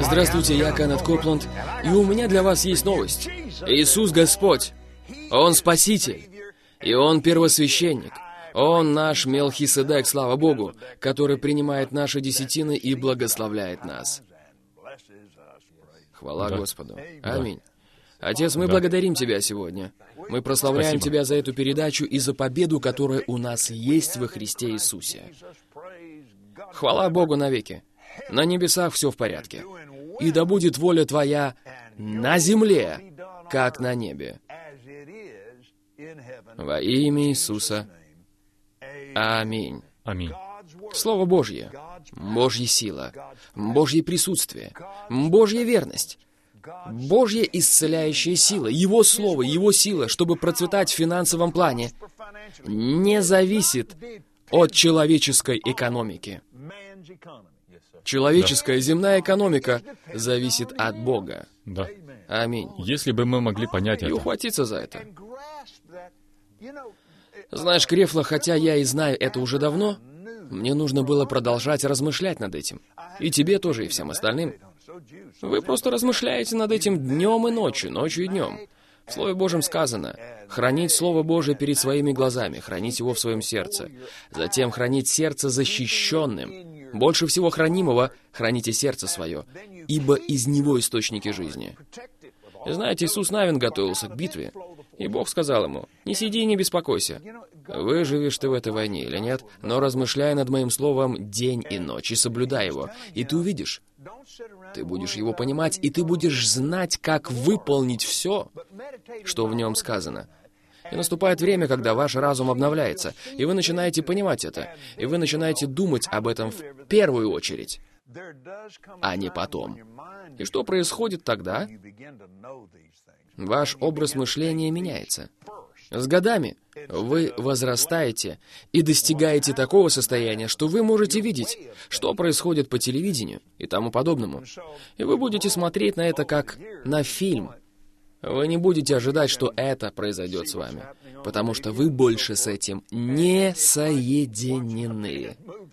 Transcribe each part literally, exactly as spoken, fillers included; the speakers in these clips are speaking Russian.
Здравствуйте, я Кеннет Копланд, и у меня для вас есть новость. Иисус Господь. Он Спаситель. И Он первосвященник. Он наш Мелхиседек, слава Богу, который принимает наши десятины и благословляет нас. Хвала Да. Господу. Аминь. Отец, мы Да. благодарим Тебя сегодня. Мы прославляем Спасибо. Тебя за эту передачу и за победу, которая у нас есть во Христе Иисусе. Хвала Богу навеки. На небесах все в порядке. И да будет воля Твоя на земле, как на небе. Во имя Иисуса. Аминь. Аминь. Слово Божье, Божья сила, Божье присутствие, Божья верность, Божья исцеляющая сила, Его Слово, Его сила, чтобы процветать в финансовом плане, не зависит от человеческой экономики. Человеческая земная экономика зависит от Бога. Да. Аминь. Если бы мы могли понять И это. ухватиться за это. Знаешь, Крефла, хотя я и знаю это уже давно, мне нужно было продолжать размышлять над этим. И тебе тоже, и всем остальным. Вы просто размышляете над этим днем и ночью, ночью и днем. В Слове Божьем сказано, хранить Слово Божие перед своими глазами, хранить его в своем сердце. Затем хранить сердце защищенным. Больше всего хранимого храните сердце свое, ибо из него источники жизни. И знаете, Иисус Навин готовился к битве, и Бог сказал ему, «Не сиди и не беспокойся. Выживешь ты в этой войне или нет, но размышляй над моим словом день и ночь, и соблюдай его, и ты увидишь. Ты будешь его понимать, и ты будешь знать, как выполнить все, что в нем сказано». И наступает время, когда ваш разум обновляется, и вы начинаете понимать это, и вы начинаете думать об этом в первую очередь, а не потом. И что происходит тогда? Ваш образ мышления меняется. С годами вы возрастаете и достигаете такого состояния, что вы можете видеть, что происходит по телевидению и тому подобному. И вы будете смотреть на это как на фильм. Вы не будете ожидать, что это произойдет с вами, потому что вы больше с этим не соединены.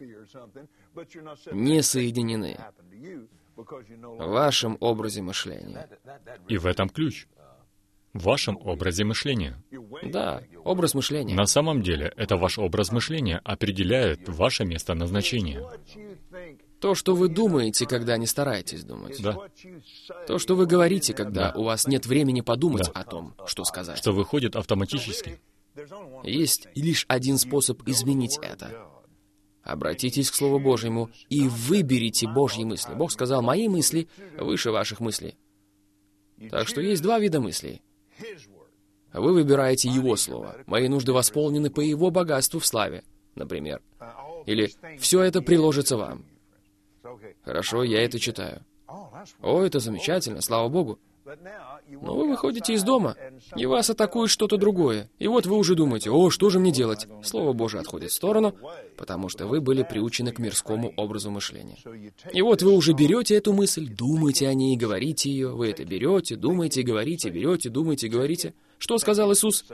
Не соединены в вашем образе мышления. И в этом ключ. В вашем образе мышления. Да, образ мышления. На самом деле, это ваш образ мышления определяет ваше место назначения. То, что вы думаете, когда не стараетесь думать. Да. То, что вы говорите, когда Да. у вас нет времени подумать Да. о том, что сказать. Что выходит автоматически. Есть лишь один способ изменить это. Обратитесь к Слову Божьему и выберите Божьи мысли. Бог сказал, «Мои мысли выше ваших мыслей». Так что есть два вида мыслей. Вы выбираете Его Слово. «Мои нужды восполнены по Его богатству в славе», например. Или «Все это приложится вам». Хорошо, я это читаю. О, это замечательно, слава Богу. Но вы выходите из дома, и вас атакует что-то другое. И вот вы уже думаете, о, что же мне делать? Слово Божие отходит в сторону, потому что вы были приучены к мирскому образу мышления. И вот вы уже берете эту мысль, думаете о ней, говорите ее. Вы это берете, думаете, говорите, берете, думаете, говорите. Что сказал Иисус?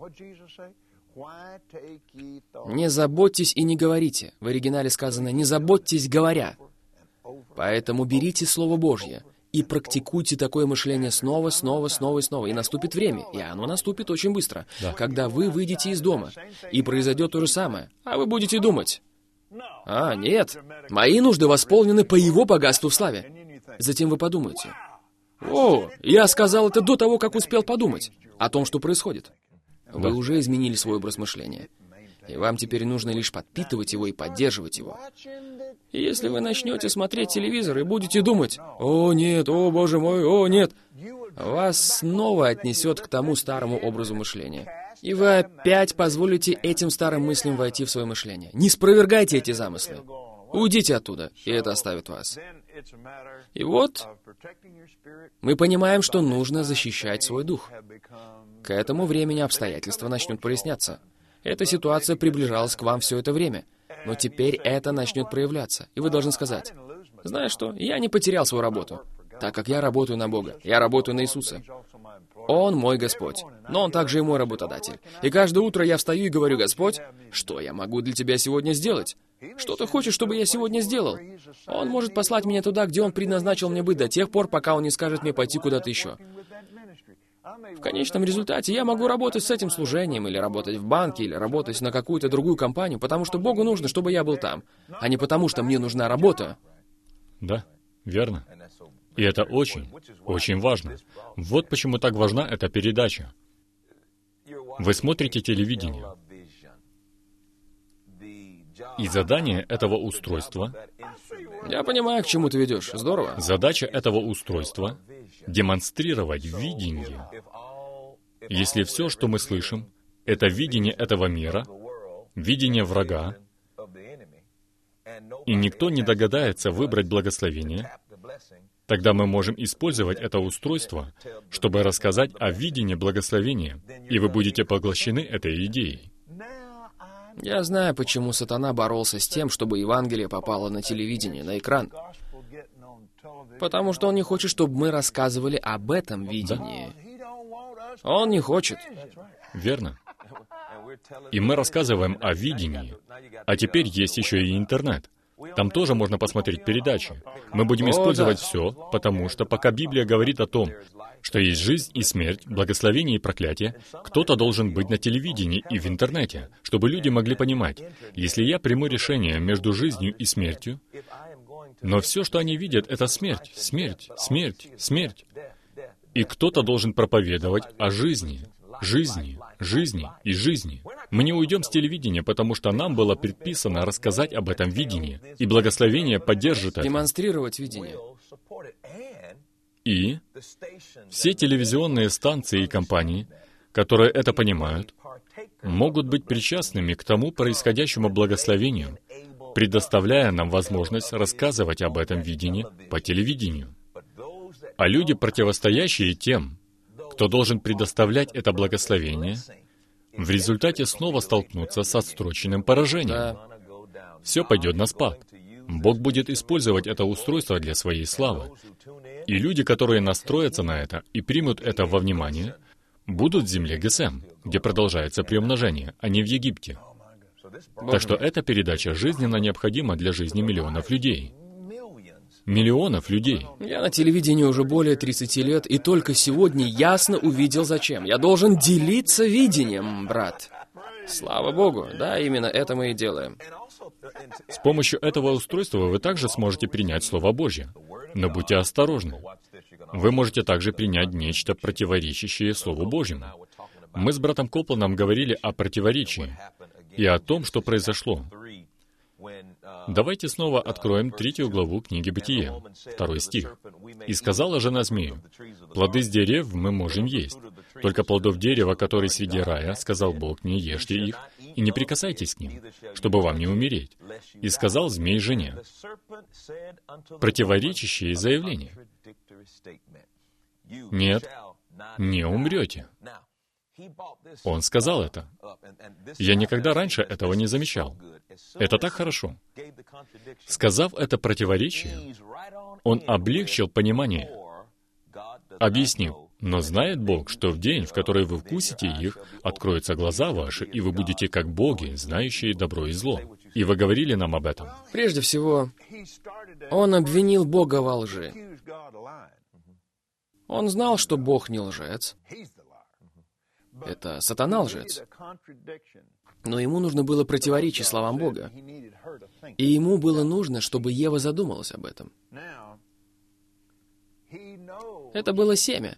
Не заботьтесь и не говорите. В оригинале сказано, не заботьтесь, говоря. Поэтому берите Слово Божье и практикуйте такое мышление снова, снова, снова и снова. И наступит время, и оно наступит очень быстро, Да. когда вы выйдете из дома, и произойдет то же самое, а вы будете думать, «А, нет, мои нужды восполнены по Его богатству в славе». Затем вы подумаете, «О, я сказал это до того, как успел подумать о том, что происходит». Вы Да. уже изменили свой образ мышления. И вам теперь нужно лишь подпитывать его и поддерживать его. И если вы начнете смотреть телевизор и будете думать, «О, нет, о, боже мой, о, нет», вас снова отнесет к тому старому образу мышления. И вы опять позволите этим старым мыслям войти в свое мышление. Не спровергайте эти замыслы. Уйдите оттуда, и это оставит вас. И вот мы понимаем, что нужно защищать свой дух. К этому времени обстоятельства начнут проясняться. Эта ситуация приближалась к вам все это время, но теперь это начнет проявляться, и вы должны сказать, «Знаешь что, я не потерял свою работу. так как я работаю на Бога, я работаю на Иисуса. Он мой Господь, но Он также и мой работодатель. И каждое утро я встаю и говорю: Господь, что я могу для Тебя сегодня сделать? Что Ты хочешь, чтобы я сегодня сделал? Он может послать меня туда, где Он предназначил мне быть, до тех пор, пока Он не скажет мне пойти куда-то еще. В конечном результате я могу работать с этим служением, или работать в банке, или работать на какую-то другую компанию, потому что Богу нужно, чтобы я был там, а не потому, что мне нужна работа. Да, верно. И это очень, очень важно. Вот почему так важна эта передача. Вы смотрите телевидение, и задание этого устройства, Я понимаю, к чему ты ведешь. Здорово. задача этого устройства — демонстрировать видение. Если все, что мы слышим, это видение этого мира, видение врага, и никто не догадается выбрать благословение, тогда мы можем использовать это устройство, чтобы рассказать о видении благословения, и вы будете поглощены этой идеей. Я знаю, почему сатана боролся с тем, чтобы Евангелие попало на телевидение, на экран. Потому что он не хочет, чтобы мы рассказывали об этом видении. Он не хочет. Верно. И мы рассказываем о видении. А теперь есть еще и интернет. Там тоже можно посмотреть передачи. Мы будем О, использовать да. все, потому что пока Библия говорит о том, что есть жизнь и смерть, благословение и проклятие, кто-то должен быть на телевидении и в интернете, чтобы люди могли понимать, если я приму решение между жизнью и смертью, но все, что они видят, это смерть, смерть, смерть, смерть. И кто-то должен проповедовать о жизни, жизни, жизни и жизни. Мы не уйдем с телевидения, потому что нам было предписано рассказать об этом видении, и благословение поддержит это. Демонстрировать видение. И все телевизионные станции и компании, которые это понимают, могут быть причастными к тому происходящему благословению, предоставляя нам возможность рассказывать об этом видении по телевидению. А люди, противостоящие тем, кто должен предоставлять это благословение, в результате снова столкнутся с отсроченным поражением. Да. Все пойдет на спад. Бог будет использовать это устройство для своей славы. И люди, которые настроятся на это и примут это во внимание, будут в земле Гесем, где продолжается приумножение, а не в Египте. Так что эта передача жизненно необходима для жизни миллионов людей. Миллионов людей. Я на телевидении уже более тридцати лет, и только сегодня ясно увидел, зачем. Я должен делиться видением, брат. Слава Богу, да, именно это мы и делаем. С помощью этого устройства вы также сможете принять Слово Божье. Но будьте осторожны. Вы можете также принять нечто, противоречащее Слову Божьему. Мы с братом Копланом говорили о противоречии и о том, что произошло. Давайте снова откроем третью главу книги Бытия, второй стих. «И сказала жена змею, плоды с дерев мы можем есть, только плодов дерева, которые среди рая, сказал Бог, не ешьте их, и не прикасайтесь к ним, чтобы вам не умереть. И сказал змей жене». Противоречащее заявление. Нет, не умрете. Он сказал это. Я никогда раньше этого не замечал. Это так хорошо. Сказав это противоречие, он облегчил понимание, объяснив, но знает Бог, что в день, в который вы вкусите их, откроются глаза ваши, и вы будете как боги, знающие добро и зло. И вы говорили нам об этом. Прежде всего, он обвинил Бога во лжи. Он знал, что Бог не лжец. Это сатана лжец. Но ему нужно было противоречить словам Бога. И ему было нужно, чтобы Ева задумалась об этом. Это было семя.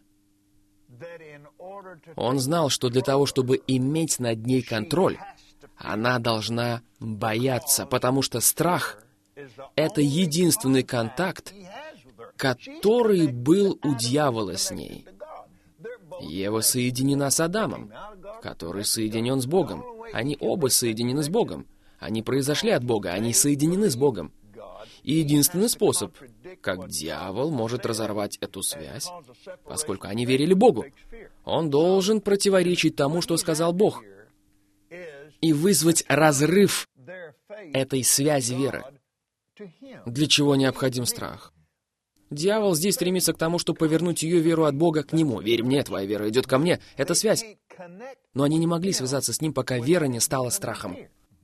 Он знал, что для того, чтобы иметь над ней контроль, она должна бояться, потому что страх — это единственный контакт, который был у дьявола с ней. Ева соединена с Адамом, который соединен с Богом. Они оба соединены с Богом. Они произошли от Бога, они соединены с Богом. И единственный способ, как дьявол может разорвать эту связь, поскольку они верили Богу, он должен противоречить тому, что сказал Бог, и вызвать разрыв этой связи веры, для чего необходим страх. Дьявол здесь стремится к тому, чтобы повернуть ее веру от Бога к нему. «Верь мне, твоя вера идет ко мне». Это связь. Но они не могли связаться с ним, пока вера не стала страхом.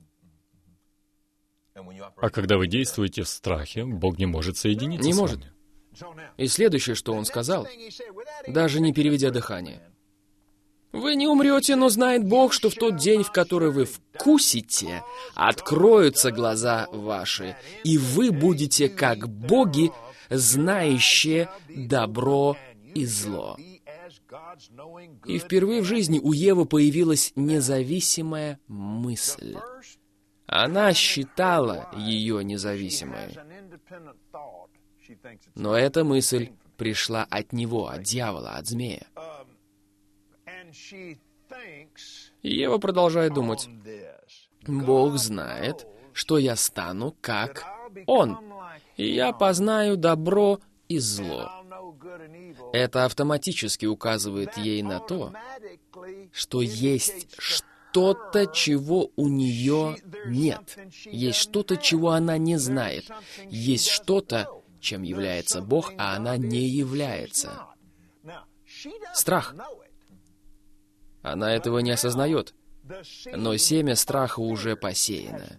А когда вы действуете в страхе, Бог не может соединиться Не с может. вами. И следующее, что он сказал, даже не переведя дыхание. «Вы не умрете, но знает Бог, что в тот день, в который вы вкусите, откроются глаза ваши, и вы будете как боги, знающие добро и зло». И впервые в жизни у Евы появилась независимая мысль. Она считала ее независимой. Но эта мысль пришла от него, от дьявола, от змея. И Ева продолжает думать: «Бог знает, что я стану как Он, и я познаю добро и зло». Это автоматически указывает ей на то, что есть что-то, чего у нее нет. Есть что-то, чего она не знает. Есть что-то, чем является Бог, а она не является. Страх. Она этого не осознает, но семя страха уже посеяно.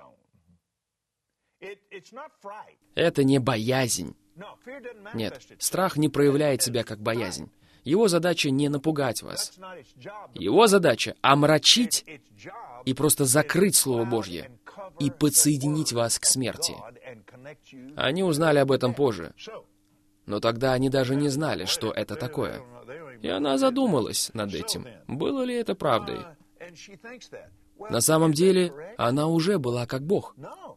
Это не боязнь. Нет, страх не проявляет себя как боязнь. Его задача не напугать вас. Его задача — омрачить и просто закрыть Слово Божье и подсоединить вас к смерти. Они узнали об этом позже, но тогда они даже не знали, что это такое. И она задумалась над этим, было ли это правдой. На самом деле, она уже была как Бог.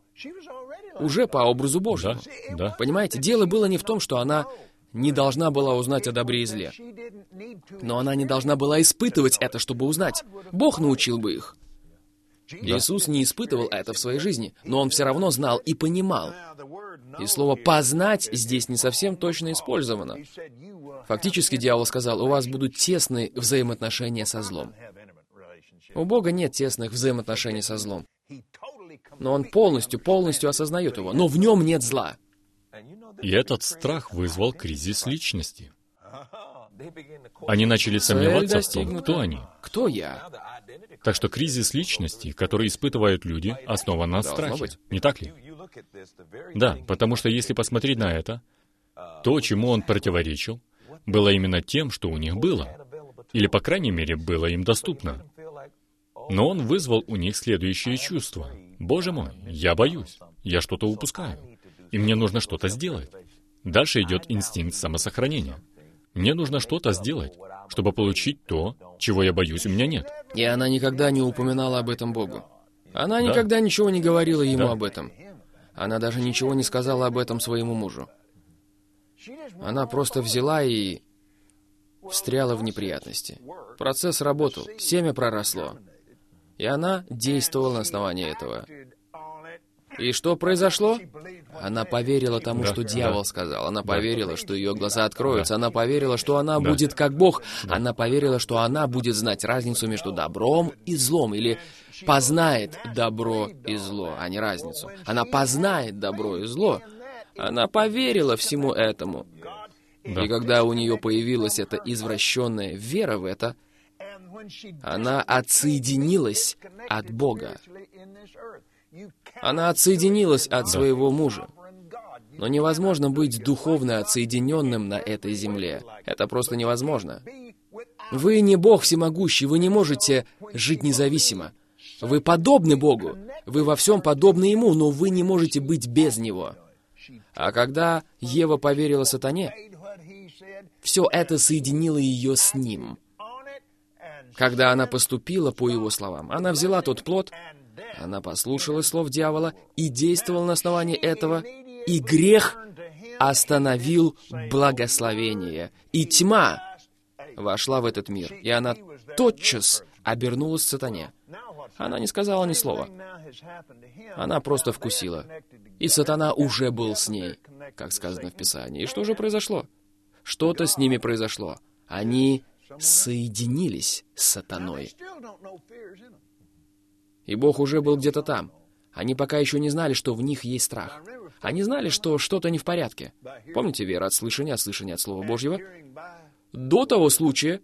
Уже по образу Божьему. Да, да. Понимаете, дело было не в том, что она не должна была узнать о добре и зле. Но она не должна была испытывать это, чтобы узнать. Бог научил бы их. Иисус не испытывал это в своей жизни, но Он все равно знал и понимал. И слово «познать» здесь не совсем точно использовано. Фактически дьявол сказал: у вас будут тесные взаимоотношения со злом. У Бога нет тесных взаимоотношений со злом. Но Он полностью, полностью осознает его. Но в нем нет зла. И этот страх вызвал кризис личности. Они начали Цель сомневаться в том, достигнута. кто они. Кто я? Так что кризис личности, который испытывают люди, основан на Должно страхе. быть. Не так ли? Да, потому что если посмотреть на это, то, чему он противоречил, было именно тем, что у них было. Или, по крайней мере, было им доступно. Но он вызвал у них следующее чувство. «Боже мой, я боюсь, я что-то упускаю, и мне нужно что-то сделать». Дальше идет инстинкт самосохранения. Мне нужно что-то сделать, чтобы получить то, чего я боюсь, у меня нет. И она никогда не упоминала об этом Богу. Она Да. никогда ничего не говорила ему Да. об этом. Она даже ничего не сказала об этом своему мужу. Она просто взяла и встряла в неприятности. Процесс работал, семя проросло. И она действовала на основании этого. И что произошло? Она поверила тому, Да, что да. дьявол сказал. Она поверила, что ее глаза откроются. Она поверила, что она Да. будет как Бог. Она поверила, что она будет знать разницу между добром и злом. Или познает добро и зло, а не разницу. Она познает добро и зло. Она поверила всему этому. Да. И когда у нее появилась эта извращенная вера в это, она отсоединилась от Бога. Она отсоединилась от своего мужа. Но невозможно быть духовно отсоединенным на этой земле. Это просто невозможно. Вы не Бог всемогущий, вы не можете жить независимо. Вы подобны Богу, вы во всем подобны Ему, но вы не можете быть без Него. А когда Ева поверила сатане, все это соединило ее с Ним. Когда она поступила по его словам, она взяла тот плод, она послушалась слов дьявола и действовала на основании этого, и грех остановил благословение. И тьма вошла в этот мир, и она тотчас обернулась к сатане. Она не сказала ни слова. Она просто вкусила. И сатана уже был с ней, как сказано в Писании. И что же произошло? Что-то с ними произошло. Они соединились с сатаной. И Бог уже был где-то там. Они пока еще не знали, что в них есть страх. Они знали, что что-то не в порядке. Помните, вера от слышания, от слышания от Слова Божьего? До того случая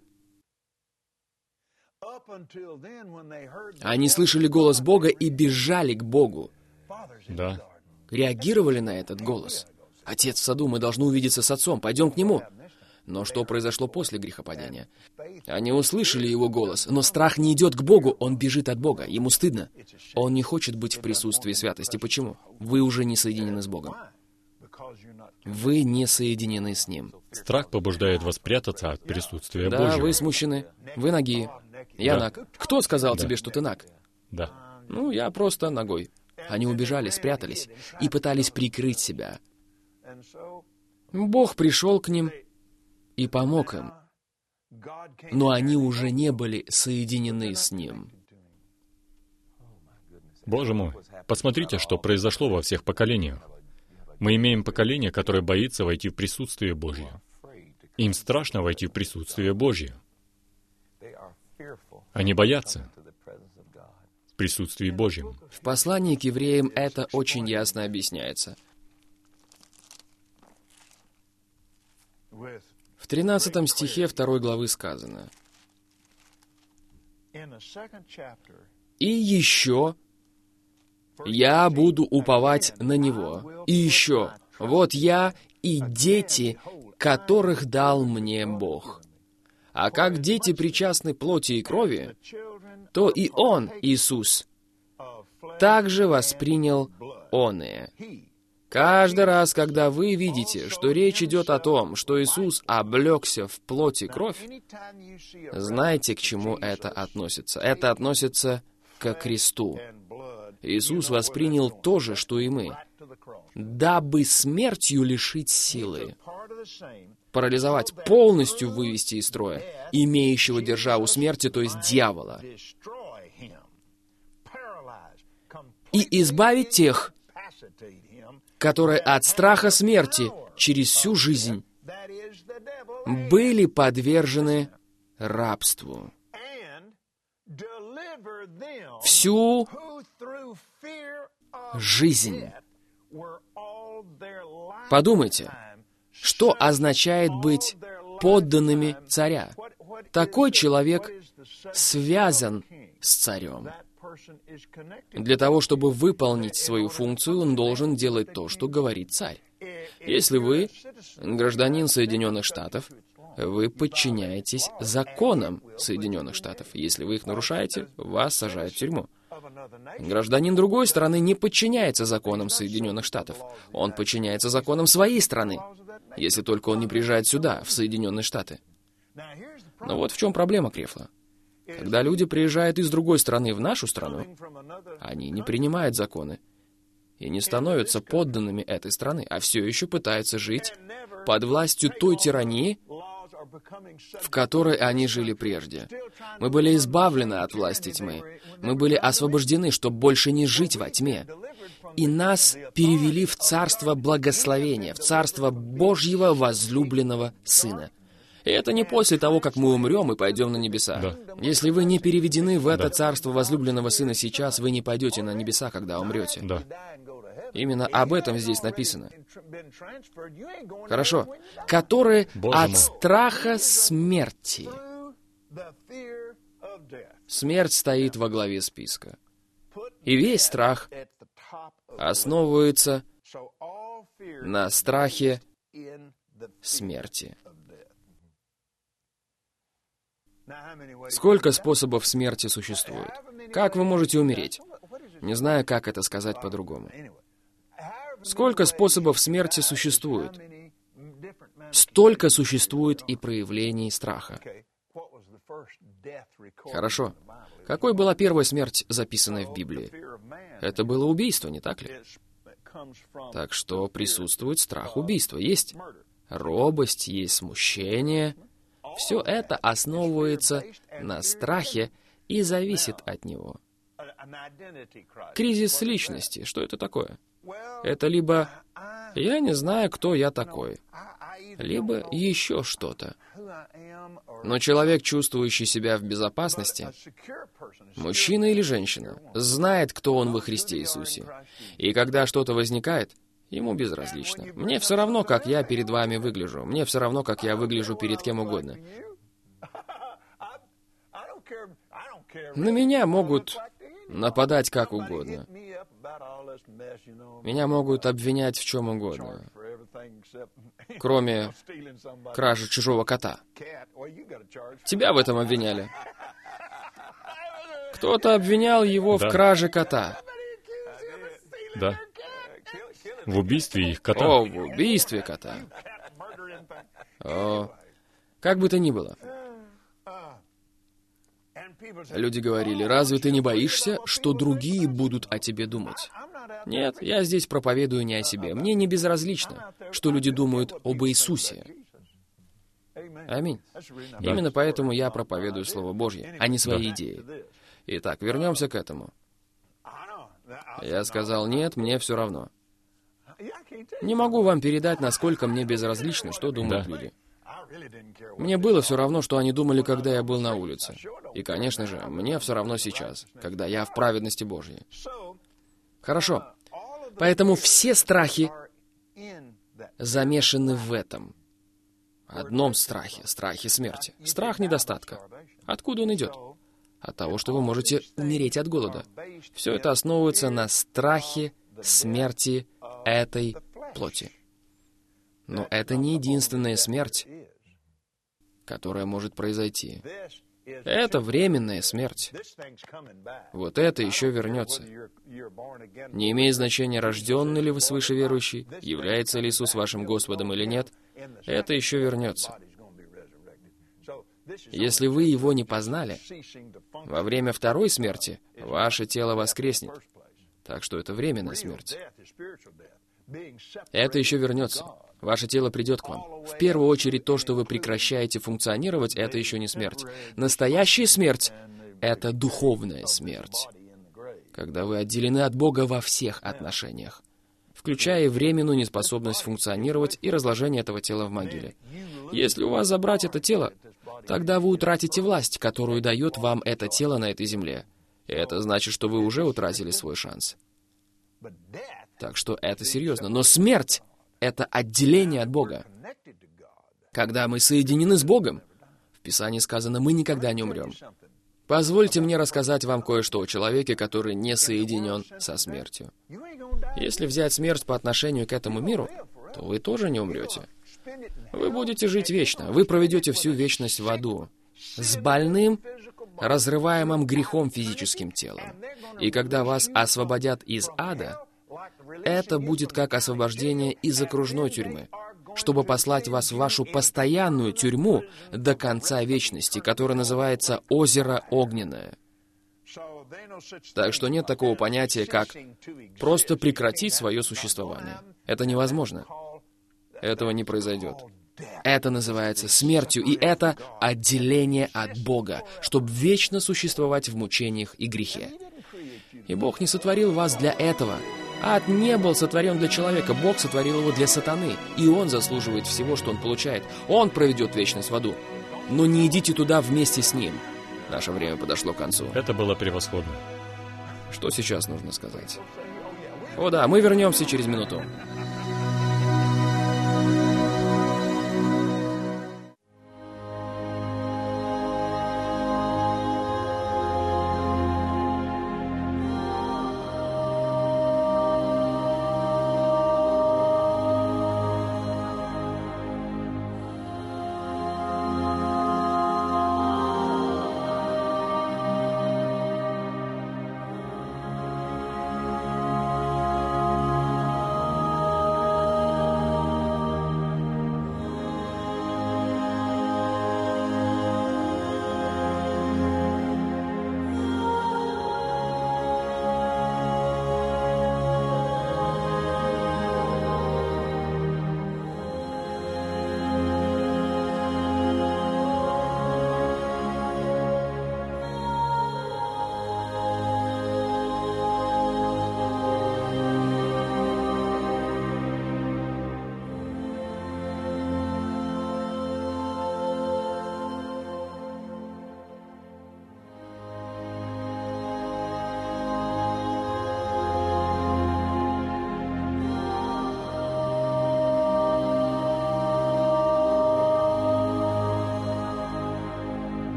они слышали голос Бога и бежали к Богу. Да. Реагировали на этот голос. Отец в саду, мы должны увидеться с отцом, пойдем к нему. Но что произошло после грехопадения? Они услышали его голос, но страх не идет к Богу, он бежит от Бога, ему стыдно. Он не хочет быть в присутствии святости. Почему? Вы уже не соединены с Богом. Вы не соединены с Ним. Страх побуждает вас прятаться от присутствия Да, Божьего. вы смущены, вы ноги, я Да. наг. Кто сказал Да. тебе, что ты наг? Да. Ну, я просто ногой. Они убежали, спрятались и пытались прикрыть себя. Бог пришел к ним и помог им, но они уже не были соединены с Ним. Боже мой, посмотрите, что произошло во всех поколениях. Мы имеем поколение, которое боится войти в присутствие Божье. Им страшно войти в присутствие Божье. Они боятся в присутствии Божьем. В послании к евреям это очень ясно объясняется. В тринадцатом стихе второй главы сказано: «И еще я буду уповать на Него. И еще, вот я и дети, которых дал мне Бог. А как дети причастны плоти и крови, то и Он, Иисус, также воспринял оные». Каждый раз, когда вы видите, что речь идет о том, что Иисус облегся в плоть и кровь, знайте, к чему это относится. Это относится ко кресту. Иисус воспринял то же, что и мы, дабы смертью лишить силы, парализовать, полностью вывести из строя, имеющего державу смерти, то есть дьявола, и избавить тех, которые от страха смерти через всю жизнь были подвержены рабству. Всю жизнь. Подумайте, что означает быть подданными царя? Такой человек связан с царем. Для того, чтобы выполнить свою функцию, он должен делать то, что говорит царь. Если вы гражданин Соединенных Штатов, вы подчиняетесь законам Соединенных Штатов. Если вы их нарушаете, вас сажают в тюрьму. Гражданин другой страны не подчиняется законам Соединенных Штатов. Он подчиняется законам своей страны, если только он не приезжает сюда, в Соединенные Штаты. Но вот в чем проблема, Крефла. Когда люди приезжают из другой страны в нашу страну, они не принимают законы и не становятся подданными этой страны, а все еще пытаются жить под властью той тирании, в которой они жили прежде. Мы были избавлены от власти тьмы. Мы были освобождены, чтобы больше не жить во тьме. И нас перевели в царство благословения, в царство Божьего возлюбленного Сына. И это не после того, как мы умрем и пойдем на небеса. Да. Если вы не переведены в это Да. царство возлюбленного Сына сейчас, вы не пойдете на небеса, когда умрете. Да. Именно об этом здесь написано. Хорошо. Которые Боже от мой. страха смерти. Смерть стоит во главе списка. И весь страх основывается на страхе смерти. Сколько способов смерти существует? Как вы можете умереть? Не знаю, как это сказать по-другому. Сколько способов смерти существует? Столько существует и проявлений страха. Хорошо. Какой была первая смерть, записанная в Библии? Это было убийство, не так ли? Так что присутствует страх убийства. Есть робость, есть смущение. Все это основывается на страхе и зависит от него. Кризис личности. Что это такое? Это либо «я не знаю, кто я такой», либо еще что-то. Но человек, чувствующий себя в безопасности, мужчина или женщина, знает, кто он во Христе Иисусе. И когда что-то возникает, Ему безразлично. Мне все равно, как я перед вами выгляжу. Мне все равно, как я выгляжу перед кем угодно. На меня могут нападать как угодно. Меня могут обвинять в чем угодно, кроме кражи чужого кота. Тебя в этом обвиняли. Кто-то обвинял его Да. в краже кота. Да. В убийстве их кота. О, в убийстве кота. О, как бы то ни было. Люди говорили, разве ты не боишься, что другие будут о тебе думать? Нет, я здесь проповедую не о себе. Мне не безразлично, что люди думают об Иисусе. Аминь. Да. Именно поэтому я проповедую Слово Божье, а не свои идеи. Итак, вернемся к этому. Я сказал, нет, мне все равно. Не могу вам передать, насколько мне безразлично, что думают Да. люди. Мне было все равно, что они думали, когда я был на улице. И, конечно же, мне все равно сейчас, когда я в праведности Божьей. Хорошо. Поэтому все страхи замешаны в этом. Одном страхе, страхе смерти. Страх недостатка. Откуда он идет? От того, что вы можете умереть от голода. Все это основывается на страхе смерти этой плоти. Но это не единственная смерть, которая может произойти. Это временная смерть. Вот это еще вернется. Не имеет значения, рожденный ли вы свыше верующий, является ли Иисус вашим Господом или нет, это еще вернется. Если вы Его не познали, во время второй смерти ваше тело воскреснет. Так что это временная смерть. Это еще вернется. Ваше тело придет к вам. В первую очередь, то, что вы прекращаете функционировать, это еще не смерть. Настоящая смерть — это духовная смерть, когда вы отделены от Бога во всех отношениях, включая и временную неспособность функционировать и разложение этого тела в могиле. Если у вас забрать это тело, тогда вы утратите власть, которую дает вам это тело на этой земле. И это значит, что вы уже утратили свой шанс. Так что это серьезно. Но смерть — это отделение от Бога. Когда мы соединены с Богом, в Писании сказано, мы никогда не умрем. Позвольте мне рассказать вам кое-что о человеке, который не соединен со смертью. Если взять смерть по отношению к этому миру, то вы тоже не умрете. Вы будете жить вечно. Вы проведете всю вечность в аду, с больным, разрываемым грехом физическим телом. И когда вас освободят из ада, это будет как освобождение из окружной тюрьмы, чтобы послать вас в вашу постоянную тюрьму до конца вечности, которая называется «Озеро Огненное». Так что нет такого понятия, как просто прекратить свое существование. Это невозможно. Этого не произойдет. Это называется смертью, и это отделение от Бога, чтобы вечно существовать в мучениях и грехе. И Бог не сотворил вас для этого. Ад не был сотворен для человека, Бог сотворил его для сатаны, и он заслуживает всего, что он получает. Он проведет вечность в аду. Но не идите туда вместе с ним. Наше время подошло к концу. Это было превосходно. Что сейчас нужно сказать? О да, мы вернемся через минуту.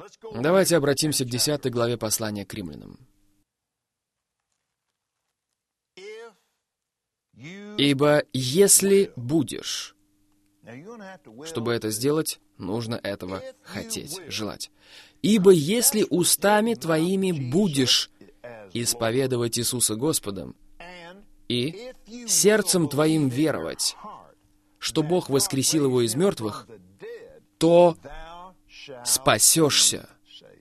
Давайте обратимся к десятой главе послания к римлянам. «Ибо если будешь...» Чтобы это сделать, нужно этого хотеть, желать. «Ибо если устами твоими будешь исповедовать Иисуса Господом, и сердцем твоим веровать, что Бог воскресил его из мертвых, то спасешься.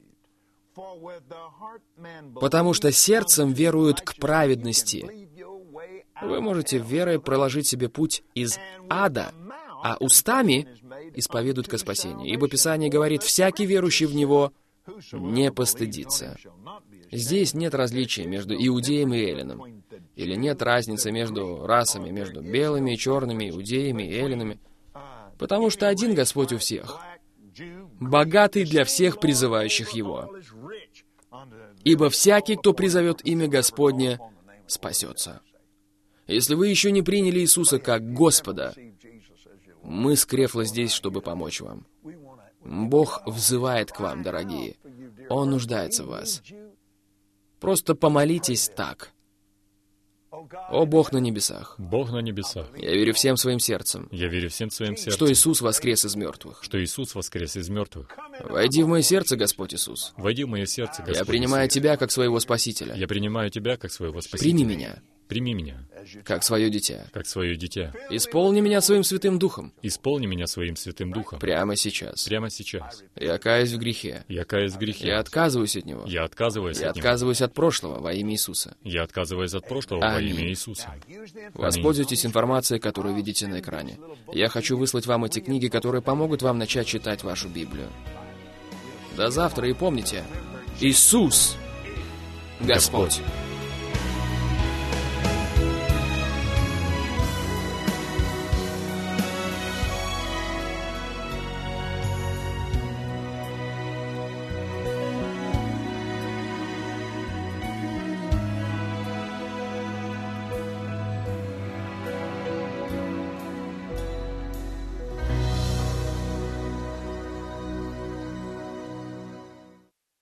Потому что сердцем веруют к праведности». Вы можете верой проложить себе путь из ада, а устами исповедуют ко спасению. Ибо Писание говорит, «Всякий верующий в Него не постыдится». Здесь нет различия между иудеем и эллином. Или нет разницы между расами, между белыми и черными, иудеями и эллинами. Потому что один Господь у всех, богатый для всех призывающих Его. Ибо всякий, кто призовет имя Господне, спасется. Если вы еще не приняли Иисуса как Господа, мы с Крефло здесь, чтобы помочь вам. Бог взывает к вам, дорогие. Он нуждается в вас. Просто помолитесь так. «О Бог на небесах, Бог на небесах, я верю всем своим сердцем, я верю всем своим сердцем, что Иисус воскрес из мертвых. что Иисус воскрес из мертвых. Войди в мое сердце, Господь Иисус. Войди в мое сердце, Господь Я принимаю Иисус. Тебя как своего Спасителя. Я принимаю Тебя как своего Спасителя. Прими меня, Прими меня, как свое дитя. как свое дитя. Исполни меня своим Святым Духом Исполни меня своим Святым Духом. прямо сейчас. Прямо сейчас. Я каюсь в грехе. Я каюсь в грехе. Я отказываюсь от него. Я отказываюсь Я от него. отказываюсь от прошлого во имя Иисуса. Я отказываюсь от прошлого во Аминь. имя Иисуса. Воспользуйтесь информацией, которую видите на экране. Я хочу выслать вам эти книги, которые помогут вам начать читать вашу Библию. До завтра и помните, Иисус — Господь.